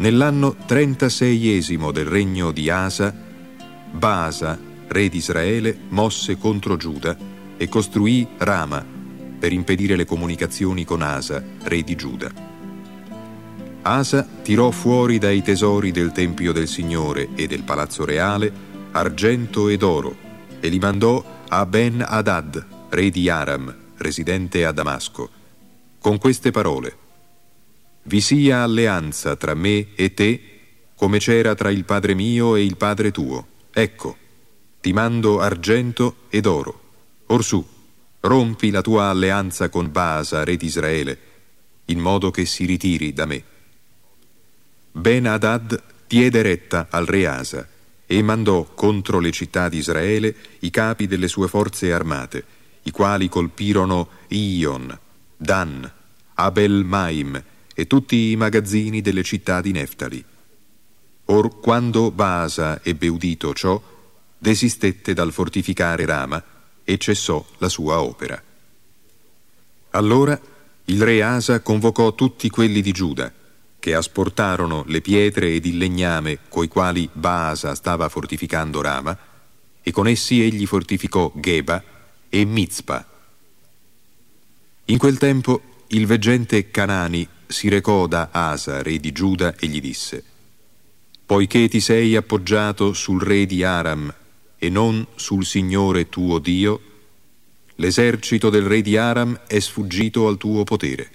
Nell'anno 36esimo del regno di Asa, Baasa, re di Israele, mosse contro Giuda e costruì Rama per impedire le comunicazioni con Asa, re di Giuda. Asa tirò fuori dai tesori del Tempio del Signore e del palazzo reale argento ed oro e li mandò a Ben-Hadad, re di Aram, residente a Damasco, con queste parole: «Vi sia alleanza tra me e te, come c'era tra il padre mio e il padre tuo. Ecco, ti mando argento ed oro. Orsù, rompi la tua alleanza con Baasa, re di Israele, in modo che si ritiri da me». Ben-Hadad diede retta al re Asa e mandò contro le città di Israele i capi delle sue forze armate, i quali colpirono Ion, Dan, Abel-Maim e tutti i magazzini delle città di Neftali. Or quando Baasa ebbe udito ciò, desistette dal fortificare Rama e cessò la sua opera. Allora il re Asa convocò tutti quelli di Giuda, che asportarono le pietre ed il legname coi quali Baasa stava fortificando Rama, e con essi egli fortificò Geba e Mizpa. In quel tempo il veggente Canani si recò da Asa, re di Giuda, e gli disse: «Poiché ti sei appoggiato sul re di Aram e non sul Signore tuo Dio, l'esercito del re di Aram è sfuggito al tuo potere.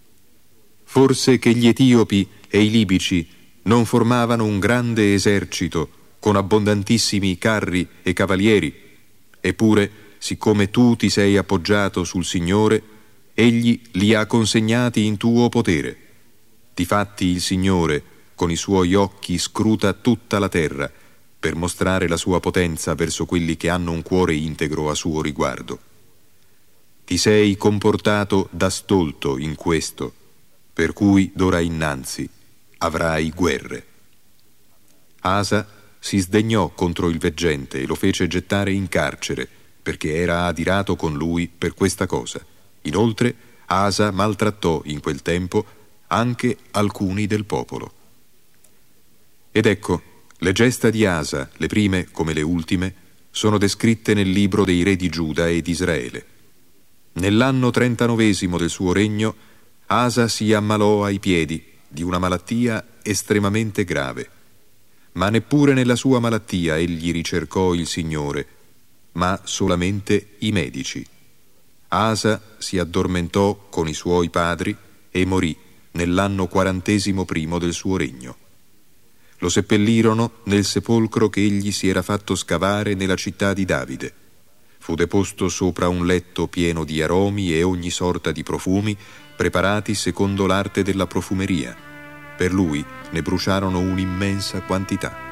Forse che gli Etiopi e i Libici non formavano un grande esercito con abbondantissimi carri e cavalieri? Eppure, siccome tu ti sei appoggiato sul Signore, egli li ha consegnati in tuo potere. Difatti il Signore con i suoi occhi scruta tutta la terra per mostrare la sua potenza verso quelli che hanno un cuore integro a suo riguardo. Ti sei comportato da stolto in questo, per cui d'ora innanzi avrai guerre». Asa si sdegnò contro il veggente e lo fece gettare in carcere, perché era adirato con lui per questa cosa. Inoltre Asa maltrattò in quel tempo anche alcuni del popolo. Ed ecco, le gesta di Asa, le prime come le ultime, sono descritte nel libro dei re di Giuda e di Israele. Nell'anno 39esimo del suo regno, Asa si ammalò ai piedi di una malattia estremamente grave, ma neppure nella sua malattia egli ricercò il Signore, ma solamente i medici. Asa si addormentò con i suoi padri e morì nell'anno 41° del suo regno. Lo seppellirono nel sepolcro che egli si era fatto scavare nella città di Davide. Fu deposto sopra un letto pieno di aromi e ogni sorta di profumi preparati secondo l'arte della profumeria. Per lui ne bruciarono un'immensa quantità.